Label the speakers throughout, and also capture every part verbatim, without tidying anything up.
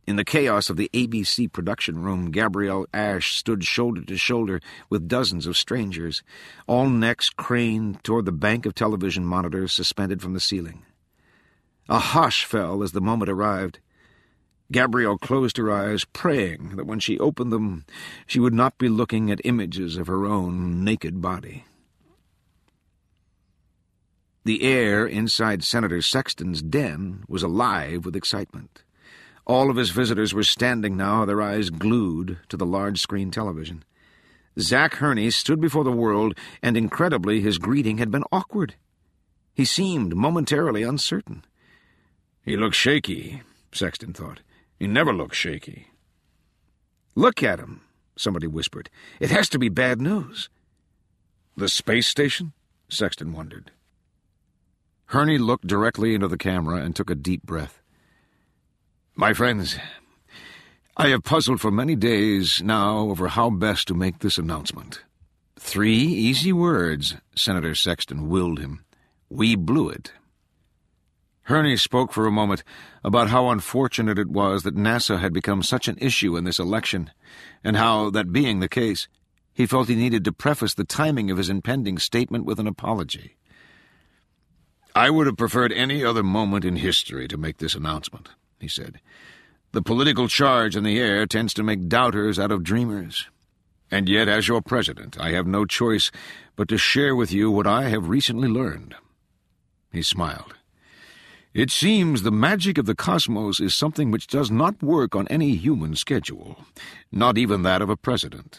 Speaker 1: In the chaos of the A B C production room, Gabrielle Ash stood shoulder to shoulder with dozens of strangers, all necks craned toward the bank of television monitors suspended from the ceiling. A hush fell as the moment arrived. Gabrielle closed her eyes, praying that when she opened them, she would not be looking at images of her own naked body. The air inside Senator Sexton's den was alive with excitement. All of his visitors were standing now, their eyes glued to the large-screen television. Zack Hurney stood before the world, and incredibly his greeting had been awkward. He seemed momentarily uncertain. "He looks shaky," Sexton thought. "He never looks shaky." "Look at him," somebody whispered. "It has to be bad news." "The space station?" Sexton wondered. Hurney looked directly into the camera and took a deep breath. "My friends, I have puzzled for many days now over how best to make this announcement." Three easy words, Senator Sexton willed him. "We blew it." Hurney spoke for a moment about how unfortunate it was that NASA had become such an issue in this election, and how, that being the case, he felt he needed to preface the timing of his impending statement with an apology. "I would have preferred any other moment in history to make this announcement," he said. "The political charge in the air tends to make doubters out of dreamers. And yet, as your president, I have no choice but to share with you what I have recently learned." He smiled. "It seems the magic of the cosmos is something which does not work on any human schedule, not even that of a president."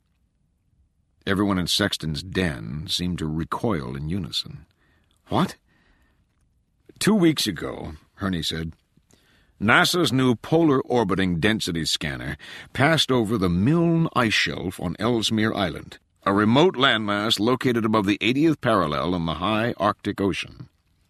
Speaker 1: Everyone in Sexton's den seemed to recoil in unison. "What?" "Two weeks ago," Hurney said, "NASA's new Polar Orbiting Density Scanner passed over the Milne Ice Shelf on Ellesmere Island, a remote landmass located above the eightieth parallel in the high Arctic Ocean."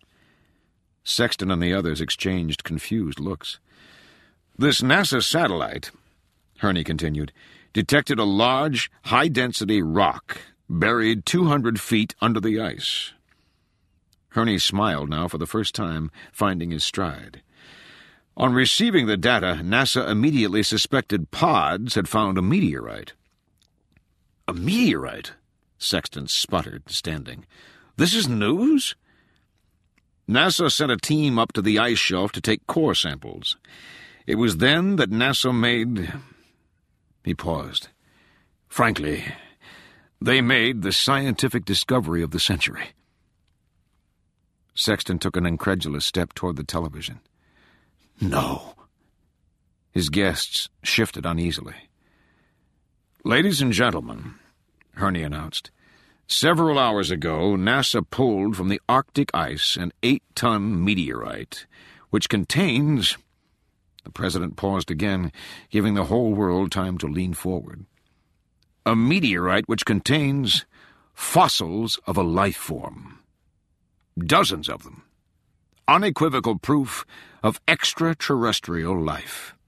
Speaker 1: Sexton and the others exchanged confused looks. "This NASA satellite," Hurney continued, "detected a large, high-density rock buried two hundred feet under the ice." Hurney smiled now for the first time, finding his stride. "On receiving the data, NASA immediately suspected pods had found a meteorite." "A meteorite?" Sexton sputtered, standing. "This is news?" "NASA sent a team up to the ice shelf to take core samples. It was then that NASA made—" He paused. "Frankly, they made the scientific discovery of the century." Sexton took an incredulous step toward the television. "No." His guests shifted uneasily. "Ladies and gentlemen," Hurney announced, "several hours ago, NASA pulled from the Arctic ice an eight-ton meteorite, which contains—" The president paused again, giving the whole world time to lean forward. "A meteorite which contains fossils of a life form. Dozens of them. Unequivocal proof of extraterrestrial life."